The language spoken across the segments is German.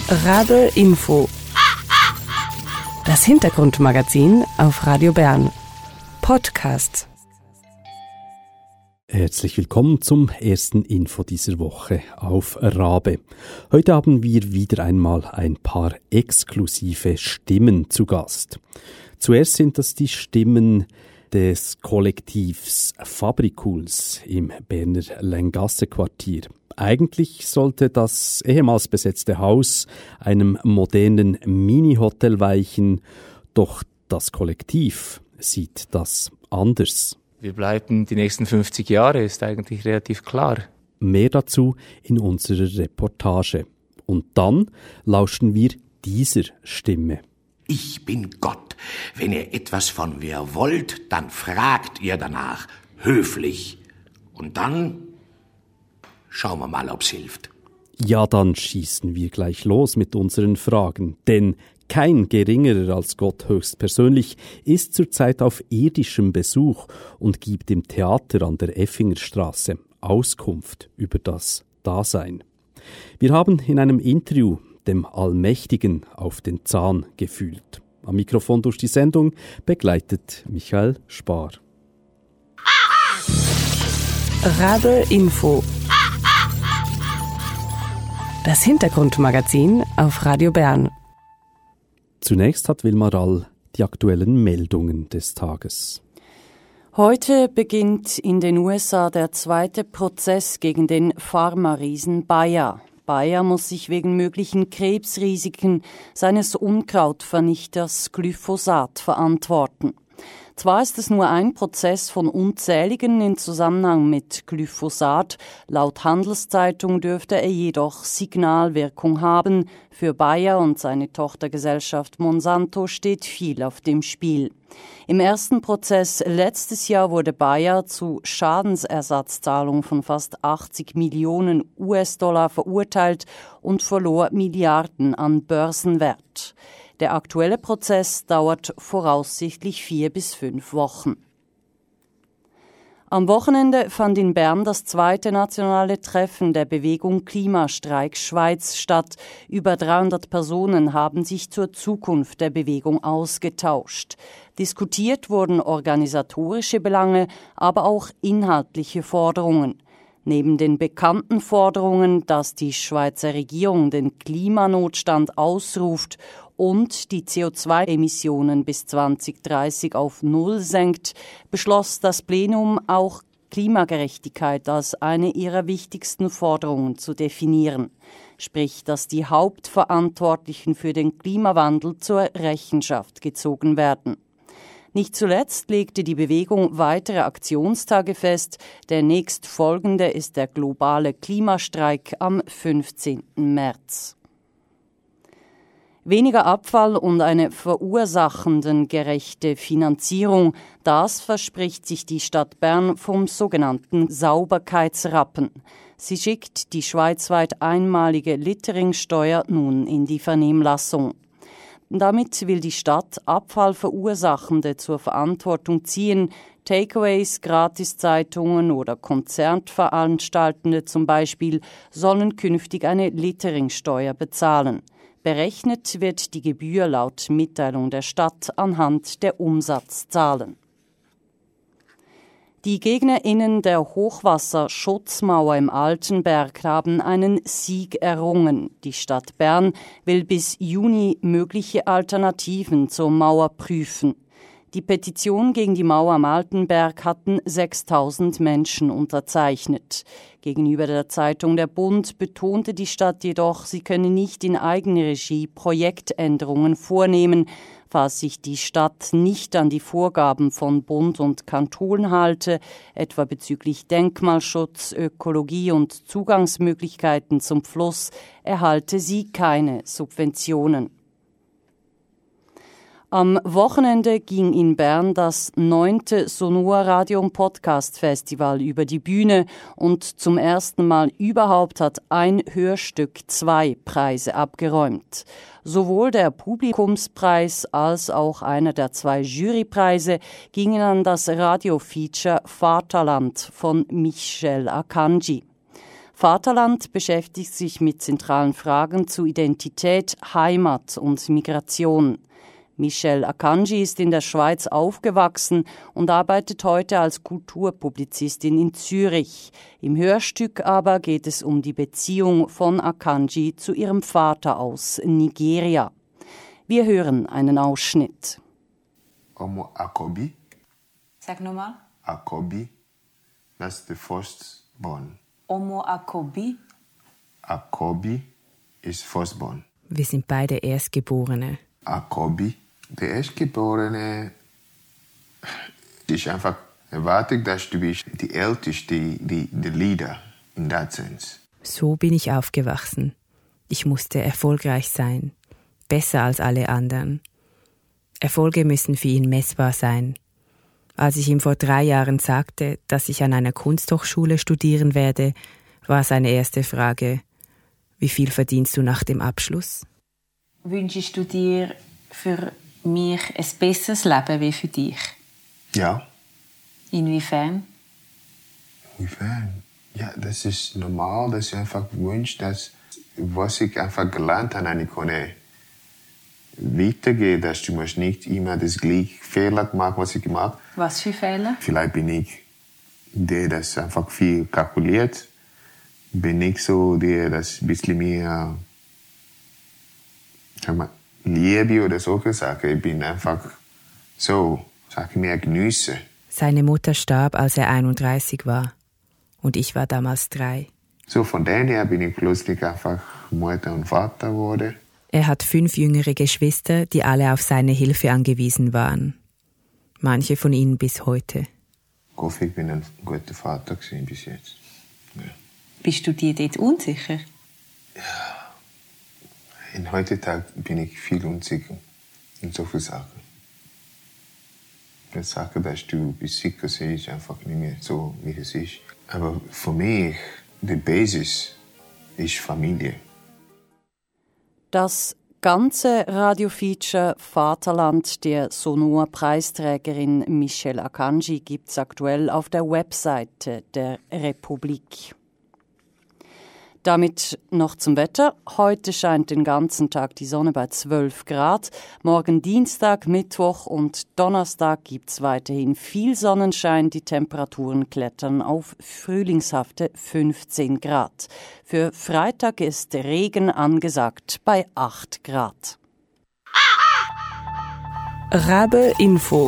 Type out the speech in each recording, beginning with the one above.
Radl Info. Das Hintergrundmagazin auf Radio Bern. Podcast. Herzlich willkommen zum ersten Info dieser Woche auf Rabe. Heute haben wir wieder einmal ein paar exklusive Stimmen zu Gast. Zuerst sind das die Stimmen des Kollektivs Fabrikuls im Berner Länggasse-Quartier. Eigentlich sollte das ehemals besetzte Haus einem modernen Mini-Hotel weichen, doch das Kollektiv sieht das anders. Wir bleiben die nächsten 50 Jahre, ist eigentlich relativ klar. Mehr dazu in unserer Reportage. Und dann lauschen wir dieser Stimme. Ich bin Gott. Wenn ihr etwas von mir wollt, dann fragt ihr danach. Höflich. Und dann schauen wir mal, ob's hilft. Ja, dann schießen wir gleich los mit unseren Fragen. Denn kein Geringerer als Gott höchstpersönlich ist zurzeit auf irdischem Besuch und gibt im Theater an der Effingerstraße Auskunft über das Dasein. Wir haben in einem Interview dem Allmächtigen auf den Zahn gefühlt. Am Mikrofon durch die Sendung begleitet Michael Spar. Radl Info. Das Hintergrundmagazin auf Radio Bern. Zunächst hat Wilma Rall die aktuellen Meldungen des Tages. Heute beginnt in den USA der zweite Prozess gegen den Pharma-Riesen Bayer. Bayer muss sich wegen möglichen Krebsrisiken seines Unkrautvernichters Glyphosat verantworten. Zwar ist es nur ein Prozess von unzähligen in Zusammenhang mit Glyphosat, laut Handelszeitung dürfte er jedoch Signalwirkung haben. Für Bayer und seine Tochtergesellschaft Monsanto steht viel auf dem Spiel. Im ersten Prozess letztes Jahr wurde Bayer zu Schadensersatzzahlung von fast 80 Millionen US-Dollar verurteilt und verlor Milliarden an Börsenwert. Der aktuelle Prozess dauert voraussichtlich 4 bis 5 Wochen. Am Wochenende fand in Bern das zweite nationale Treffen der Bewegung Klimastreik Schweiz statt. Über 300 Personen haben sich zur Zukunft der Bewegung ausgetauscht. Diskutiert wurden organisatorische Belange, aber auch inhaltliche Forderungen. Neben den bekannten Forderungen, dass die Schweizer Regierung den Klimanotstand ausruft und die CO2-Emissionen bis 2030 auf Null senkt, beschloss das Plenum auch Klimagerechtigkeit als eine ihrer wichtigsten Forderungen zu definieren. Sprich, dass die Hauptverantwortlichen für den Klimawandel zur Rechenschaft gezogen werden. Nicht zuletzt legte die Bewegung weitere Aktionstage fest. Der nächstfolgende ist der globale Klimastreik am 15. März. Weniger Abfall und eine verursachendengerechte Finanzierung, das verspricht sich die Stadt Bern vom sogenannten Sauberkeitsrappen. Sie schickt die schweizweit einmalige Litteringsteuer nun in die Vernehmlassung. Damit will die Stadt Abfallverursachende zur Verantwortung ziehen. Takeaways, Gratiszeitungen oder Konzertveranstaltende zum Beispiel sollen künftig eine Litteringsteuer bezahlen. Berechnet wird die Gebühr laut Mitteilung der Stadt anhand der Umsatzzahlen. Die GegnerInnen der Hochwasserschutzmauer im Altenberg haben einen Sieg errungen. Die Stadt Bern will bis Juni mögliche Alternativen zur Mauer prüfen. Die Petition gegen die Mauer am Altenberg hatten 6.000 Menschen unterzeichnet. Gegenüber der Zeitung Der Bund betonte die Stadt jedoch, sie könne nicht in Eigenregie Projektänderungen vornehmen, falls sich die Stadt nicht an die Vorgaben von Bund und Kanton halte, etwa bezüglich Denkmalschutz, Ökologie und Zugangsmöglichkeiten zum Fluss, erhalte sie keine Subventionen. Am Wochenende ging in Bern das 9. Sonua Radio- und Podcast-Festival über die Bühne und zum ersten Mal überhaupt hat ein Hörstück 2 Preise abgeräumt. Sowohl der Publikumspreis als auch einer der 2 Jurypreise gingen an das Radio-Feature Vaterland von Michel Akanji. Vaterland beschäftigt sich mit zentralen Fragen zu Identität, Heimat und Migration. Michelle Akanji ist in der Schweiz aufgewachsen und arbeitet heute als Kulturpublizistin in Zürich. Im Hörstück aber geht es um die Beziehung von Akanji zu ihrem Vater aus Nigeria. Wir hören einen Ausschnitt. Omo Akobi. Sag nochmal. Akobi. That's the firstborn. Omo Akobi. Akobi is firstborn. Wir sind beide Erstgeborene. Akobi. Der Erstgeborene ist einfach erwartet, dass du bist die Älteste, die Leader in that sense. So bin ich aufgewachsen. Ich musste erfolgreich sein. Besser als alle anderen. Erfolge müssen für ihn messbar sein. Als ich ihm vor 3 Jahren sagte, dass ich an einer Kunsthochschule studieren werde, war seine erste Frage: Wie viel verdienst du nach dem Abschluss? Wünschst du dir für mich ein besseres Leben wie für dich? Ja. Inwiefern? Inwiefern? Ja, das ist normal, dass ich einfach wünsche, dass was ich einfach gelernt habe, ich konnte weitergehen, dass du musst nicht immer das gleiche Fehler machen, was ich gemacht habe. Was für Fehler? Vielleicht bin ich der, das einfach viel kalkuliert. Bin ich so der, das ein bisschen mehr Liebe oder solche Sachen. Ich bin einfach so, mehr geniessen. Seine Mutter starb, als er 31 war. Und ich war damals 3. So von daher bin ich plötzlich einfach Mutter und Vater geworden. Er hat 5 jüngere Geschwister, die alle auf seine Hilfe angewiesen waren. Manche von ihnen bis heute. Ich hoffe, ich bin ein guter Vater gewesen bis jetzt. Ja. Bist du dir dort unsicher? Ja. In heutzutage bin ich viel unsicher in so vielen Sachen. Die Sache, dass du bist sicher siehst, ist einfach nicht mehr so, wie es ist. Aber für mich, die Basis ist Familie. Das ganze Radiofeature Vaterland der Sonor-Preisträgerin Michelle Akanji gibt es aktuell auf der Webseite der Republik. Damit noch zum Wetter. Heute scheint den ganzen Tag die Sonne bei 12 Grad. Morgen Dienstag, Mittwoch und Donnerstag gibt es weiterhin viel Sonnenschein. Die Temperaturen klettern auf frühlingshafte 15 Grad. Für Freitag ist Regen angesagt bei 8 Grad. Rabe Info.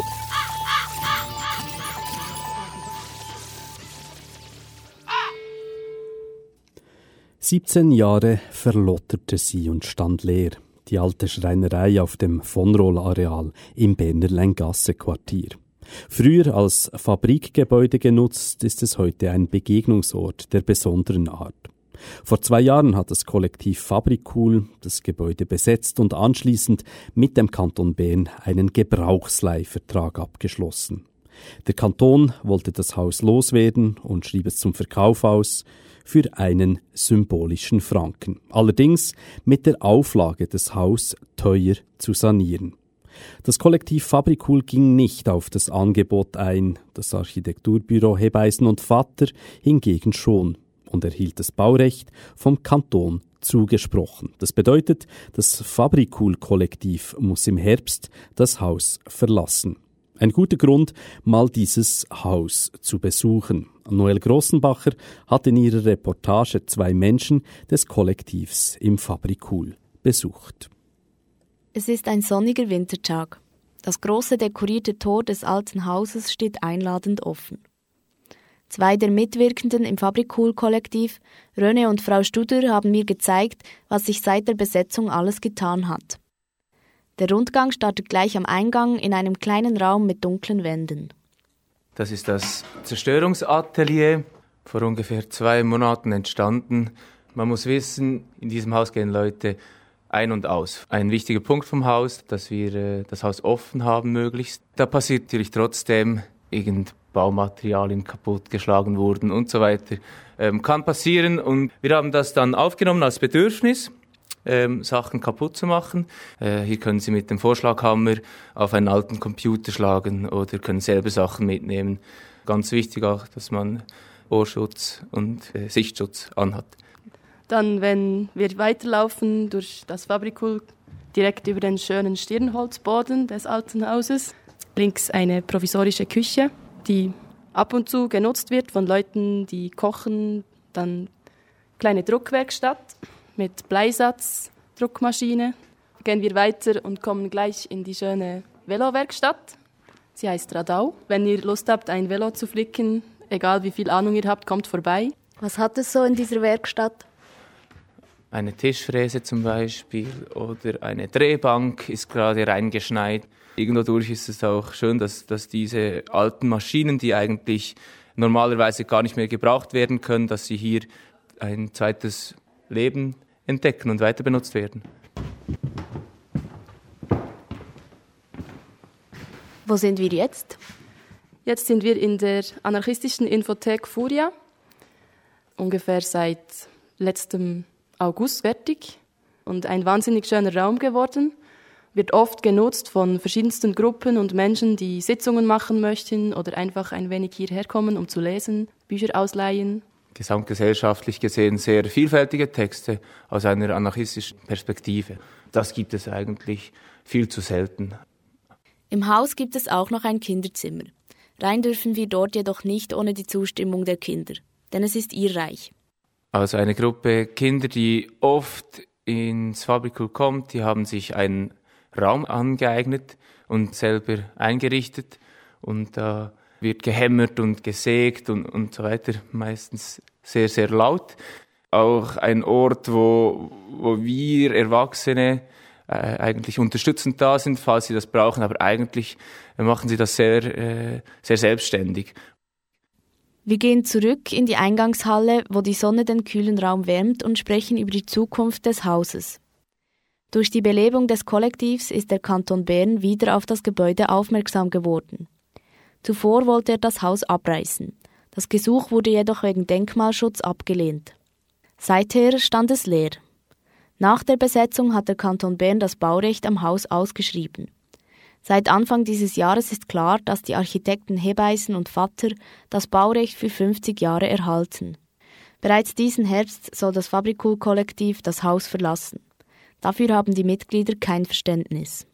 «17 Jahre verlotterte sie und stand leer, die alte Schreinerei auf dem Von-Roll-Areal im Berner Länggasse-Quartier. Früher als Fabrikgebäude genutzt, ist es heute ein Begegnungsort der besonderen Art. Vor 2 Jahren hat das Kollektiv Fabrikul das Gebäude besetzt und anschließend mit dem Kanton Bern einen Gebrauchsleihvertrag abgeschlossen. Der Kanton wollte das Haus loswerden und schrieb es zum Verkauf aus, für einen symbolischen Franken. Allerdings mit der Auflage, das Haus teuer zu sanieren. Das Kollektiv Fabrikul ging nicht auf das Angebot ein, das Architekturbüro Hebeisen und Vatter hingegen schon und erhielt das Baurecht vom Kanton zugesprochen. Das bedeutet, das Fabrikul-Kollektiv muss im Herbst das Haus verlassen. Ein guter Grund, mal dieses Haus zu besuchen. Noel Grossenbacher hat in ihrer Reportage 2 Menschen des Kollektivs im Fabrikul besucht. Es ist ein sonniger Wintertag. Das große dekorierte Tor des alten Hauses steht einladend offen. 2 der Mitwirkenden im Fabrikul-Kollektiv, René und Frau Studer, haben mir gezeigt, was sich seit der Besetzung alles getan hat. Der Rundgang startet gleich am Eingang in einem kleinen Raum mit dunklen Wänden. Das ist das Zerstörungsatelier, vor ungefähr 2 Monaten entstanden. Man muss wissen, in diesem Haus gehen Leute ein und aus. Ein wichtiger Punkt vom Haus, dass wir das Haus offen haben möglichst. Da passiert natürlich trotzdem irgend Baumaterialien kaputtgeschlagen wurden und so weiter. Kann passieren und wir haben das dann aufgenommen als Bedürfnis, Sachen kaputt zu machen. Hier können Sie mit dem Vorschlaghammer auf einen alten Computer schlagen oder können selber Sachen mitnehmen. Ganz wichtig auch, dass man Ohrschutz und Sichtschutz anhat. Dann, wenn wir weiterlaufen durch das Fabrikul, direkt über den schönen Stirnholzboden des alten Hauses, links eine provisorische Küche, die ab und zu genutzt wird von Leuten, die kochen. Dann kleine Druckwerkstatt mit Bleisatz, Druckmaschine. Gehen wir weiter und kommen gleich in die schöne Velowerkstatt. Sie heißt Radau. Wenn ihr Lust habt, ein Velo zu flicken, egal wie viel Ahnung ihr habt, kommt vorbei. Was hat es so in dieser Werkstatt? Eine Tischfräse zum Beispiel oder eine Drehbank ist gerade reingeschneit. Irgendwodurch ist es auch schön, dass diese alten Maschinen, die eigentlich normalerweise gar nicht mehr gebraucht werden können, dass sie hier ein zweites Leben entdecken und weiter benutzt werden. Wo sind wir jetzt? Jetzt sind wir in der anarchistischen Infothek Furia, ungefähr seit letztem August fertig und ein wahnsinnig schöner Raum geworden. Wird oft genutzt von verschiedensten Gruppen und Menschen, die Sitzungen machen möchten oder einfach ein wenig hierher kommen, um zu lesen, Bücher ausleihen. Gesamtgesellschaftlich gesehen sehr vielfältige Texte aus einer anarchistischen Perspektive. Das gibt es eigentlich viel zu selten. Im Haus gibt es auch noch ein Kinderzimmer. Rein dürfen wir dort jedoch nicht ohne die Zustimmung der Kinder, denn es ist ihr Reich. Also eine Gruppe Kinder, die oft ins Fabrikul kommt, die haben sich einen Raum angeeignet und selber eingerichtet. Und da wird gehämmert und gesägt und so weiter, meistens sehr, sehr laut. Auch ein Ort, wo wir Erwachsene eigentlich unterstützend da sind, falls sie das brauchen, aber eigentlich machen sie das sehr, sehr selbstständig. Wir gehen zurück in die Eingangshalle, wo die Sonne den kühlen Raum wärmt und sprechen über die Zukunft des Hauses. Durch die Belebung des Kollektivs ist der Kanton Bern wieder auf das Gebäude aufmerksam geworden. Zuvor wollte er das Haus abreißen. Das Gesuch wurde jedoch wegen Denkmalschutz abgelehnt. Seither stand es leer. Nach der Besetzung hat der Kanton Bern das Baurecht am Haus ausgeschrieben. Seit Anfang dieses Jahres ist klar, dass die Architekten Hebeisen und Vatter das Baurecht für 50 Jahre erhalten. Bereits diesen Herbst soll das Fabrikul-Kollektiv das Haus verlassen. Dafür haben die Mitglieder kein Verständnis.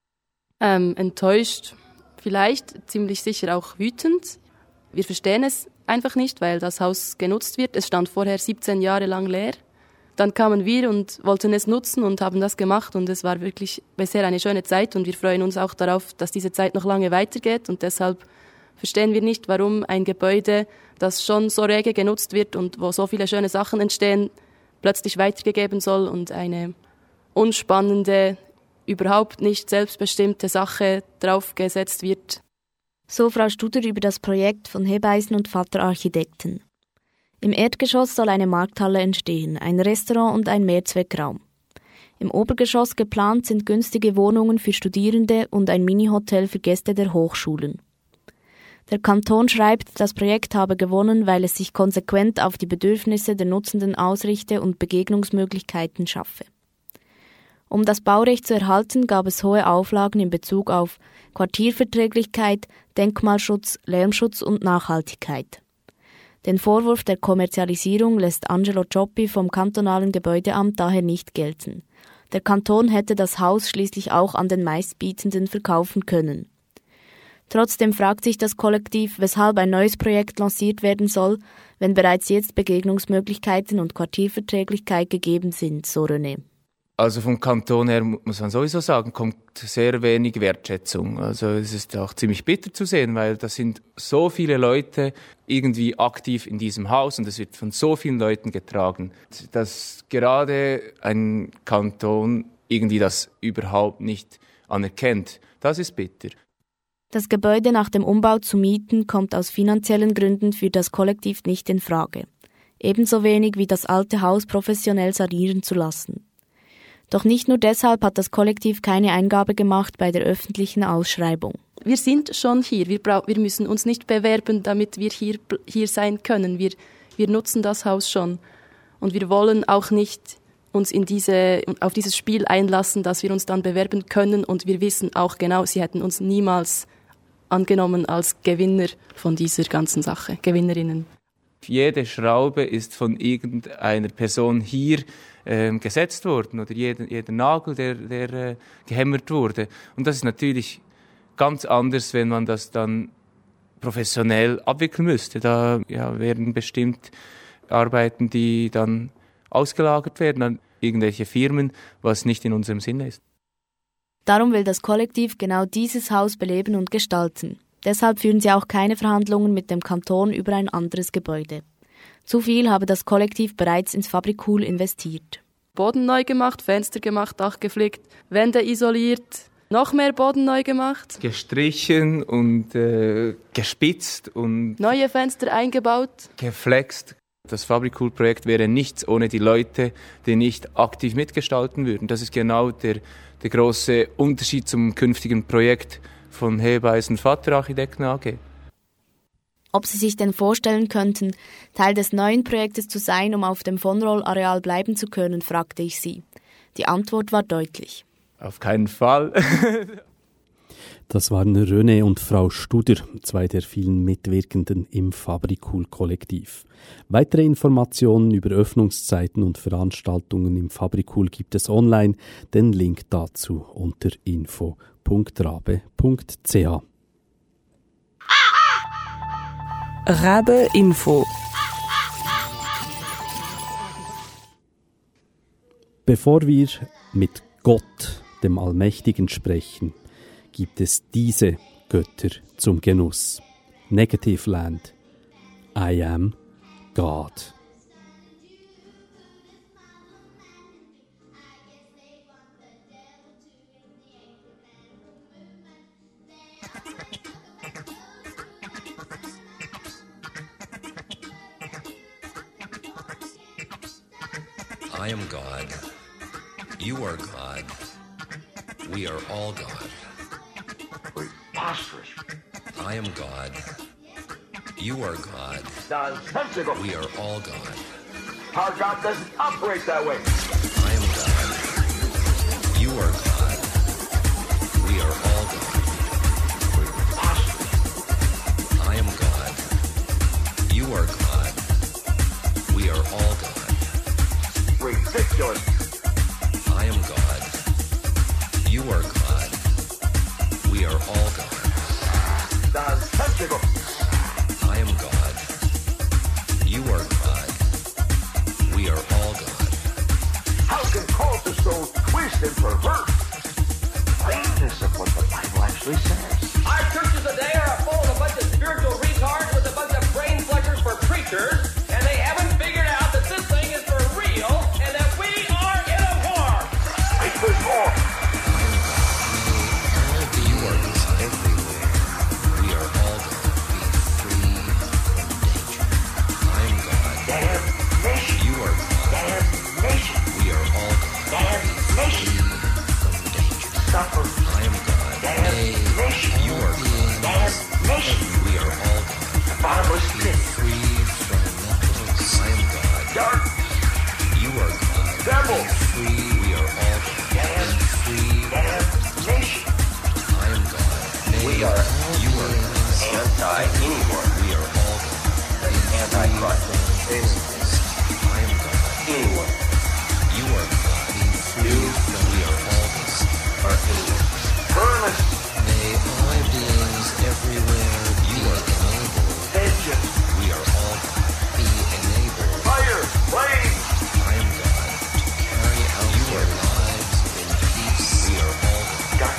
Enttäuscht, vielleicht, ziemlich sicher auch wütend. Wir verstehen es einfach nicht, weil das Haus genutzt wird. Es stand vorher 17 Jahre lang leer. Dann kamen wir und wollten es nutzen und haben das gemacht und es war wirklich bisher eine schöne Zeit und wir freuen uns auch darauf, dass diese Zeit noch lange weitergeht und deshalb verstehen wir nicht, warum ein Gebäude, das schon so rege genutzt wird und wo so viele schöne Sachen entstehen, plötzlich weitergegeben soll und eine unspannende, überhaupt nicht selbstbestimmte Sache draufgesetzt wird. So Frau Studer über das Projekt von Hebeisen und Vatter Architekten. Im Erdgeschoss soll eine Markthalle entstehen, ein Restaurant und ein Mehrzweckraum. Im Obergeschoss geplant sind günstige Wohnungen für Studierende und ein Mini-Hotel für Gäste der Hochschulen. Der Kanton schreibt, das Projekt habe gewonnen, weil es sich konsequent auf die Bedürfnisse der Nutzenden ausrichte und Begegnungsmöglichkeiten schaffe. Um das Baurecht zu erhalten, gab es hohe Auflagen in Bezug auf Quartierverträglichkeit, Denkmalschutz, Lärmschutz und Nachhaltigkeit. Den Vorwurf der Kommerzialisierung lässt Angelo Cioppi vom kantonalen Gebäudeamt daher nicht gelten. Der Kanton hätte das Haus schließlich auch an den Meistbietenden verkaufen können. Trotzdem fragt sich das Kollektiv, weshalb ein neues Projekt lanciert werden soll, wenn bereits jetzt Begegnungsmöglichkeiten und Quartierverträglichkeit gegeben sind, so René. Also vom Kanton her muss man sowieso sagen, kommt sehr wenig Wertschätzung. Also es ist auch ziemlich bitter zu sehen, weil da sind so viele Leute irgendwie aktiv in diesem Haus und es wird von so vielen Leuten getragen, dass gerade ein Kanton irgendwie das überhaupt nicht anerkennt. Das ist bitter. Das Gebäude nach dem Umbau zu mieten kommt aus finanziellen Gründen für das Kollektiv nicht in Frage. Ebenso wenig wie das alte Haus professionell sanieren zu lassen. Doch nicht nur deshalb hat das Kollektiv keine Eingabe gemacht bei der öffentlichen Ausschreibung. Wir sind schon hier. Wir müssen uns nicht bewerben, damit wir hier sein können. Wir nutzen das Haus schon. Und wir wollen auch nicht uns auf dieses Spiel einlassen, dass wir uns dann bewerben können. Und wir wissen auch genau, sie hätten uns niemals angenommen als Gewinner von dieser ganzen Sache, Gewinnerinnen. Jede Schraube ist von irgendeiner Person hier gesetzt worden oder jeder Nagel, der gehämmert wurde. Und das ist natürlich ganz anders, wenn man das dann professionell abwickeln müsste. Da werden bestimmt Arbeiten, die dann ausgelagert werden an irgendwelche Firmen, was nicht in unserem Sinne ist. Darum will das Kollektiv genau dieses Haus beleben und gestalten. Deshalb führen sie auch keine Verhandlungen mit dem Kanton über ein anderes Gebäude. Zu viel habe das Kollektiv bereits ins Fabrikul investiert. Boden neu gemacht, Fenster gemacht, Dach geflickt, Wände isoliert, noch mehr Boden neu gemacht. Gestrichen und gespitzt und neue Fenster eingebaut. Geflext. Das Fabrikul-Projekt wäre nichts ohne die Leute, die nicht aktiv mitgestalten würden. Das ist genau der große Unterschied zum künftigen Projekt von Hebeisen Vater Architekten AG. Ob sie sich denn vorstellen könnten, Teil des neuen Projektes zu sein, um auf dem Von-Roll-Areal bleiben zu können, fragte ich sie. Die Antwort war deutlich. Auf keinen Fall. Das waren René und Frau Studer, zwei der vielen Mitwirkenden im Fabrikul-Kollektiv. Weitere Informationen über Öffnungszeiten und Veranstaltungen im Fabrikul gibt es online. Den Link dazu unter info.rabe.ch. Rabe Info. Bevor wir mit Gott, dem Allmächtigen, sprechen, gibt es diese Götter zum Genuss. Negative Land. I am God. I am God. You are God. We are all God. Preposterous. I am God. You are God. Nonsensical. We are all God. Our God doesn't operate that way. I am God. You are God. We are all God. Preposterous. I am God. You are God. We are all God. Ridiculous. I am God. You are God. We are all God. Nonsensical. I am God. You are God. We are all God. How can cultists so twist and pervert the plainness of what the Bible actually says? Our churches today are full of a bunch of spiritual retards with a bunch of brain flushers for preachers, and they haven't figured out that this thing is for real and that we are in a war. Wait, there's more. You are God everywhere. We are all God. Be free from danger. I am God. Damnation. You are God. Damnation. We are all God. Damnation. From danger. Suffer. I am God. Damnation. You are God. Damnation. We are all God. Bottomless Be pit. free from nothing. I am God. Dark. You are God. Devil. Be free. We are all God. Be free. Damnation. I am God. We are. You are God. Anti-anyone. We are all God. Anti-Christ. I am God. Anyone. You are God. We are all God. Or anyone. Furnace. May all beings everywhere you are enabled. Vengeance. We are all God. Be enabled. Fire. Flame. I am God. To carry out your lives in peace. We are all God.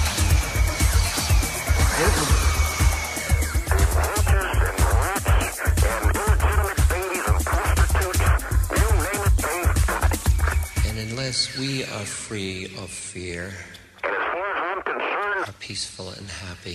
And unless we are free of fear, are peaceful and happy,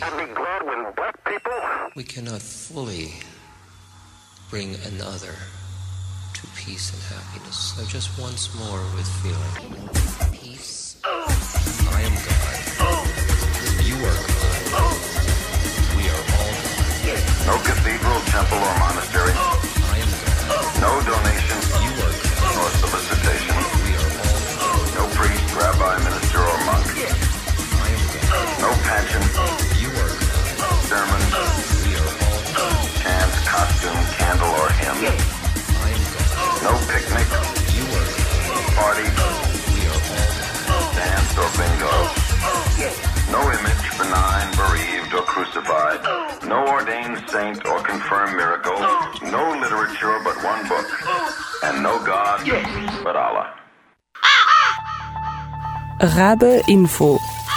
we cannot fully bring another to peace and happiness. So just once more with feeling. Peace. I am God. You are God. We are all God. No cathedral, temple, or monastery. I am God. No donation. You are God. Nor solicitation. We are all God. No priest, rabbi, minister, or monk. I am God. No pension. You are God. Sermon. We are all God. Chant, costume, candle, or hymn. ordained saint or confirmed miracle, no literature but one book, and no God but Allah. Rabe Info.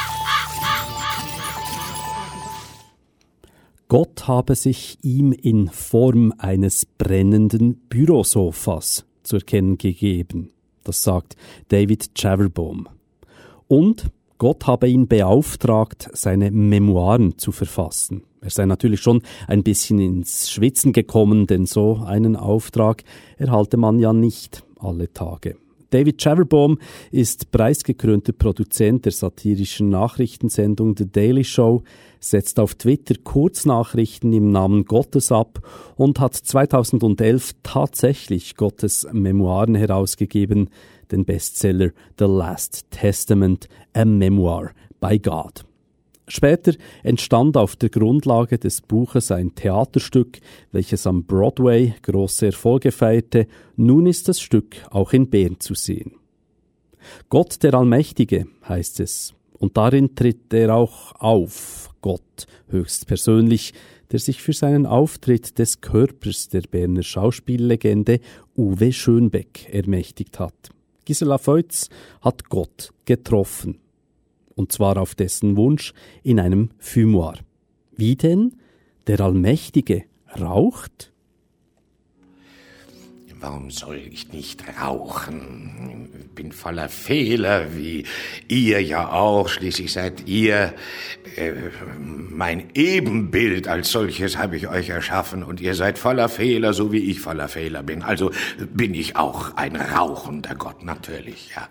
Gott habe sich ihm in Form eines brennenden Bürosofas zu erkennen gegeben. Das sagt David Javerbaum. Und Gott habe ihn beauftragt, seine Memoiren zu verfassen. Er sei natürlich schon ein bisschen ins Schwitzen gekommen, denn so einen Auftrag erhalte man ja nicht alle Tage. David Javerbaum ist preisgekrönter Produzent der satirischen Nachrichtensendung The Daily Show, setzt auf Twitter Kurznachrichten im Namen Gottes ab und hat 2011 tatsächlich Gottes Memoiren herausgegeben, den Bestseller The Last Testament, a Memoir by God. Später entstand auf der Grundlage des Buches ein Theaterstück, welches am Broadway große Erfolge feierte. Nun ist das Stück auch in Bern zu sehen. Gott der Allmächtige heißt es. Und darin tritt er auch auf, Gott höchstpersönlich, der sich für seinen Auftritt des Körpers der Berner Schauspiellegende Uwe Schönbeck ermächtigt hat. Gisela Feutz hat Gott getroffen. Und zwar auf dessen Wunsch in einem Fumoir. Wie denn? Der Allmächtige raucht? Warum soll ich nicht rauchen? Ich bin voller Fehler, wie ihr ja auch. Schließlich seid ihr mein Ebenbild. Als solches habe ich euch erschaffen. Und ihr seid voller Fehler, so wie ich voller Fehler bin. Also bin ich auch ein rauchender Gott, natürlich, ja.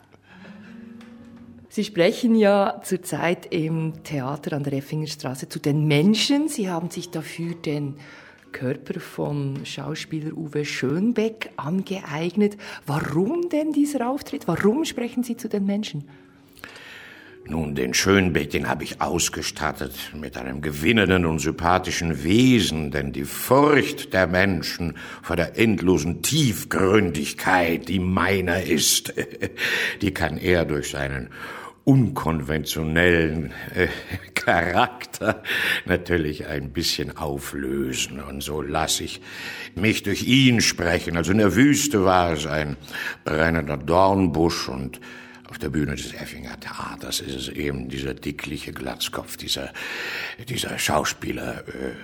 Sie sprechen ja zurzeit im Theater an der Effingerstraße zu den Menschen. Sie haben sich dafür den Körper von Schauspieler Uwe Schönbeck angeeignet. Warum denn dieser Auftritt? Warum sprechen Sie zu den Menschen? Nun, den Schönbeck, den habe ich ausgestattet mit einem gewinnenden und sympathischen Wesen, denn die Furcht der Menschen vor der endlosen Tiefgründigkeit, die meiner ist, die kann er durch seinen unkonventionellen Charakter natürlich ein bisschen auflösen. Und so lasse ich mich durch ihn sprechen. Also in der Wüste war es ein brennender Dornbusch und auf der Bühne des Effinger Theaters ist es eben dieser dickliche Glatzkopf, dieser Schauspieler,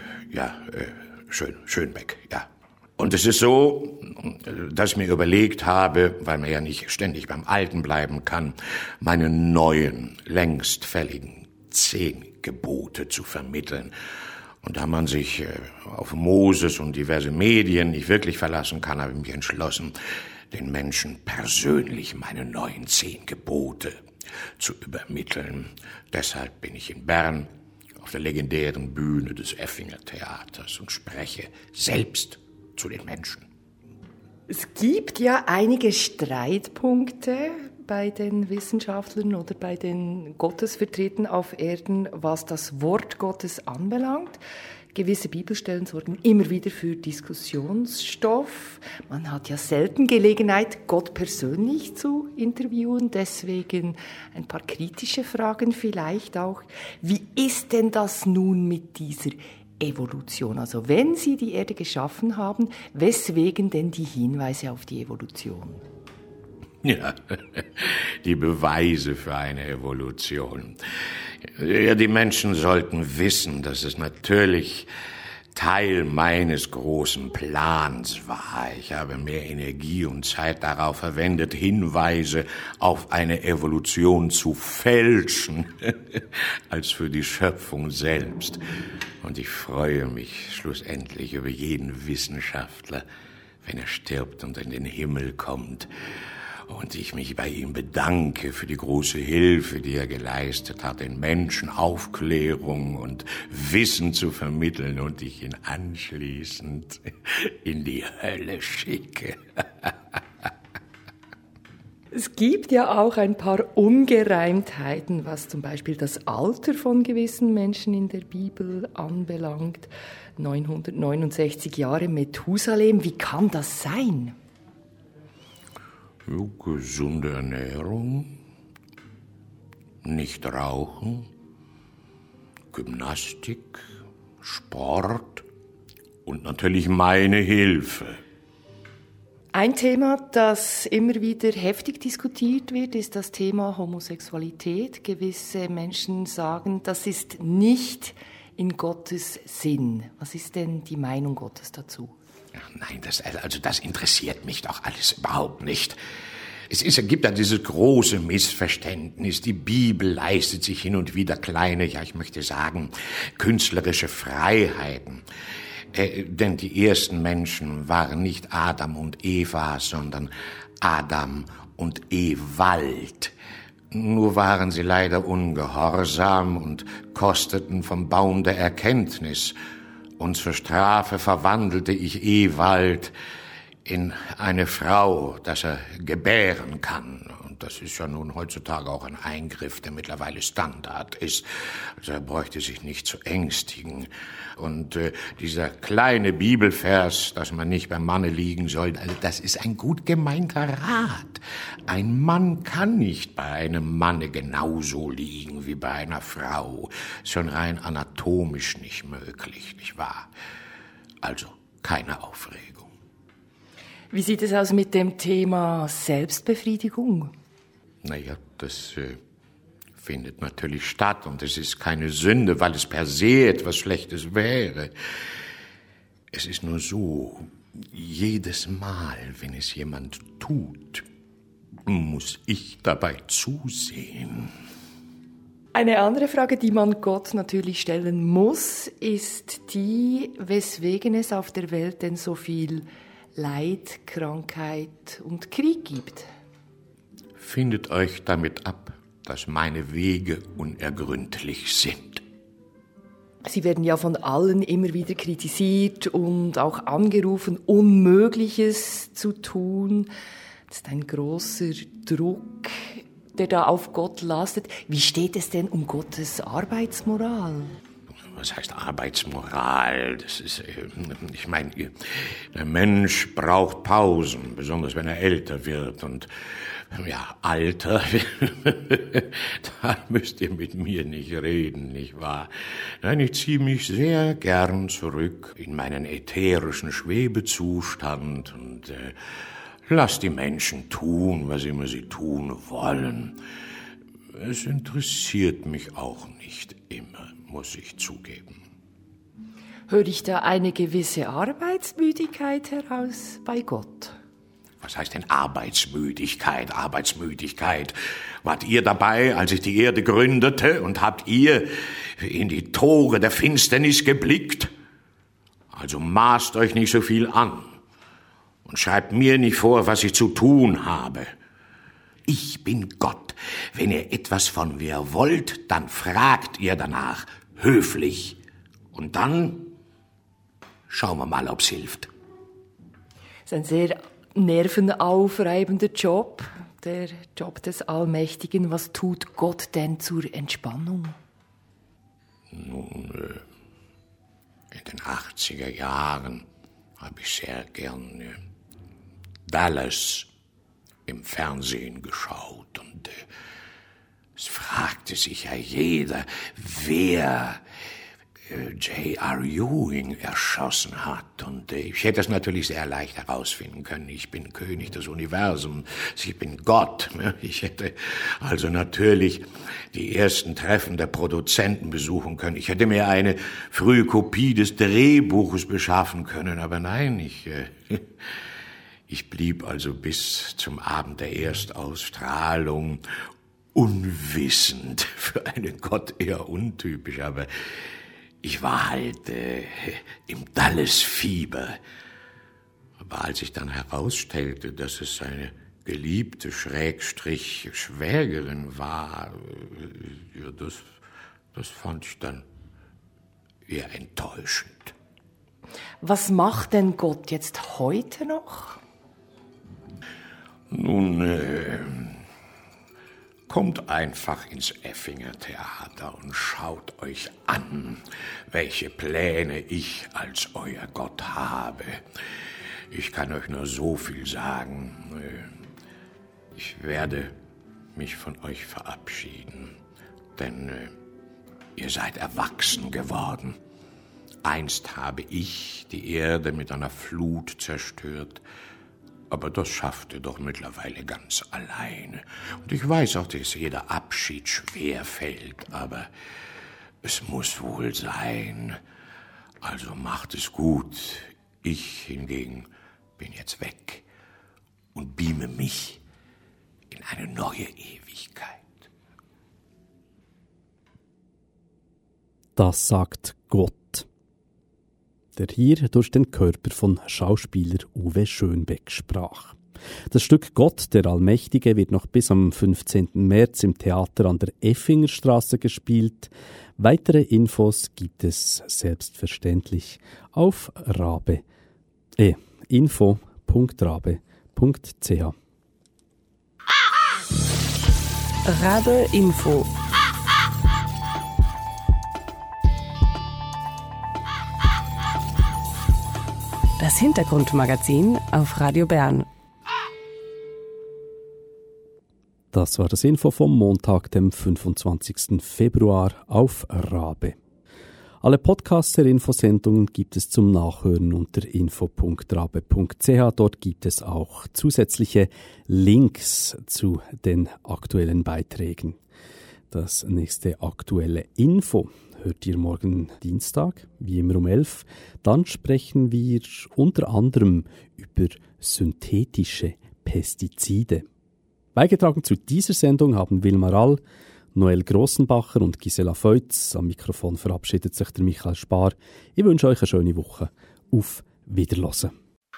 Schönbeck, ja. Und es ist so, dass ich mir überlegt habe, weil man ja nicht ständig beim Alten bleiben kann, meine neuen, längst fälligen 10 Gebote zu vermitteln. Und da man sich auf Moses und diverse Medien nicht wirklich verlassen kann, habe ich mich entschlossen, den Menschen persönlich meine neuen 10 Gebote zu übermitteln. Deshalb bin ich in Bern auf der legendären Bühne des Effinger Theaters und spreche selbst zu den Menschen. Es gibt ja einige Streitpunkte bei den Wissenschaftlern oder bei den Gottesvertretern auf Erden, was das Wort Gottes anbelangt. Gewisse Bibelstellen sorgen immer wieder für Diskussionsstoff. Man hat ja selten Gelegenheit, Gott persönlich zu interviewen. Deswegen ein paar kritische Fragen vielleicht auch. Wie ist denn das nun mit dieser Evolution? Also wenn Sie die Erde geschaffen haben, weswegen denn die Hinweise auf die Evolution? Ja, die Beweise für eine Evolution. Ja, die Menschen sollten wissen, dass es natürlich Teil meines großen Plans war. Ich habe mehr Energie und Zeit darauf verwendet, Hinweise auf eine Evolution zu fälschen, als für die Schöpfung selbst. Und ich freue mich schlussendlich über jeden Wissenschaftler, wenn er stirbt und in den Himmel kommt. Und ich mich bei ihm bedanke für die große Hilfe, die er geleistet hat, den Menschen Aufklärung und Wissen zu vermitteln und ich ihn anschließend in die Hölle schicke. Es gibt ja auch ein paar Ungereimtheiten, was zum Beispiel das Alter von gewissen Menschen in der Bibel anbelangt. 969 Jahre Methusalem, wie kann das sein? Gesunde Ernährung, nicht rauchen, Gymnastik, Sport und natürlich meine Hilfe. Ein Thema, das immer wieder heftig diskutiert wird, ist das Thema Homosexualität. Gewisse Menschen sagen, das ist nicht in Gottes Sinn. Was ist denn die Meinung Gottes dazu? Nein, das interessiert mich doch alles überhaupt nicht. Es gibt ja dieses große Missverständnis. Die Bibel leistet sich hin und wieder kleine, ja, ich möchte sagen, künstlerische Freiheiten. Denn die ersten Menschen waren nicht Adam und Eva, sondern Adam und Ewald. Nur waren sie leider ungehorsam und kosteten vom Baum der Erkenntnis. Und zur Strafe verwandelte ich Ewald in eine Frau, dass er gebären kann. Und das ist ja nun heutzutage auch ein Eingriff, der mittlerweile Standard ist. Also er bräuchte sich nicht zu ängstigen. Und dieser kleine Bibelvers, dass man nicht beim Manne liegen soll, also das ist ein gut gemeinter Rat. Ein Mann kann nicht bei einem Manne genauso liegen wie bei einer Frau. Schon rein anatomisch nicht möglich, nicht wahr? Also keine Aufregung. Wie sieht es aus mit dem Thema Selbstbefriedigung? Naja, das findet natürlich statt und es ist keine Sünde, weil es per se etwas Schlechtes wäre. Es ist nur so, jedes Mal, wenn es jemand tut, muss ich dabei zusehen. Eine andere Frage, die man Gott natürlich stellen muss, ist die, weswegen es auf der Welt denn so viel Leid, Krankheit und Krieg gibt. Findet euch damit ab, dass meine Wege unergründlich sind. Sie werden ja von allen immer wieder kritisiert und auch angerufen, Unmögliches zu tun. Das ist ein großer Druck, der da auf Gott lastet. Wie steht es denn um Gottes Arbeitsmoral? Was heißt Arbeitsmoral? Das ist, ich meine, der Mensch braucht Pausen, besonders wenn er älter wird. Und ja, Alter, da müsst ihr mit mir nicht reden, nicht wahr? Nein, ich ziehe mich sehr gern zurück in meinen ätherischen Schwebezustand und lass die Menschen tun, was immer sie tun wollen. Es interessiert mich auch nicht immer, muss ich zugeben. Höre ich da eine gewisse Arbeitsmüdigkeit heraus bei Gott? Was heißt denn Arbeitsmüdigkeit? Arbeitsmüdigkeit. Wart ihr dabei, als ich die Erde gründete, und habt ihr in die Tore der Finsternis geblickt? Also maßt euch nicht so viel an und schreibt mir nicht vor, was ich zu tun habe. Ich bin Gott. Wenn ihr etwas von mir wollt, dann fragt ihr danach, höflich. Und dann schauen wir mal, ob's hilft. Das ist ein sehr nervenaufreibender Job, der Job des Allmächtigen. Was tut Gott denn zur Entspannung? Nun, in den 80er Jahren habe ich sehr gern Dallas im Fernsehen geschaut und es fragte sich ja jeder, wer J.R. Ewing erschossen hat. Und ich hätte es natürlich sehr leicht herausfinden können. Ich bin König des Universums. Ich bin Gott. Ich hätte also natürlich die ersten Treffen der Produzenten besuchen können. Ich hätte mir eine frühe Kopie des Drehbuches beschaffen können. Aber nein, ich blieb also bis zum Abend der Erstausstrahlung unwissend. Für einen Gott eher untypisch, aber ich war halt im Dallas-Fieber. Aber als ich dann herausstellte, dass es seine geliebte Schrägstrich-Schwägerin war, ja, das fand ich dann eher enttäuschend. Was macht denn Gott jetzt heute noch? Nun, kommt einfach ins Effinger Theater und schaut euch an, welche Pläne ich als euer Gott habe. Ich kann euch nur so viel sagen. Ich werde mich von euch verabschieden, denn ihr seid erwachsen geworden. Einst habe ich die Erde mit einer Flut zerstört, aber das schaffte doch mittlerweile ganz alleine. Und ich weiß auch, dass jeder Abschied schwer fällt, aber es muss wohl sein. Also macht es gut. Ich hingegen bin jetzt weg und beame mich in eine neue Ewigkeit. Das sagt Gott, der hier durch den Körper von Schauspieler Uwe Schönbeck sprach. Das Stück Gott, der Allmächtige, wird noch bis am 15. März im Theater an der Effingerstraße gespielt. Weitere Infos gibt es selbstverständlich auf info.rabe.ch. Rabe Info. Das Hintergrundmagazin auf Radio Bern. Das war das Info vom Montag, dem 25. Februar auf Rabe. Alle Podcasts der Infosendungen gibt es zum Nachhören unter info.rabe.ch. Dort gibt es auch zusätzliche Links zu den aktuellen Beiträgen. Das nächste aktuelle Info hört ihr morgen Dienstag, wie immer um 11. Dann sprechen wir unter anderem über synthetische Pestizide. Beigetragen zu dieser Sendung haben Wilma Rall, Noel Grossenbacher und Gisela Feutz. Am Mikrofon verabschiedet sich der Michael Spar. Ich wünsche euch eine schöne Woche. Auf Wiederhören.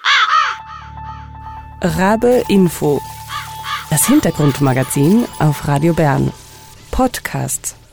Rabe Info. Das Hintergrundmagazin auf Radio Bern. Podcasts.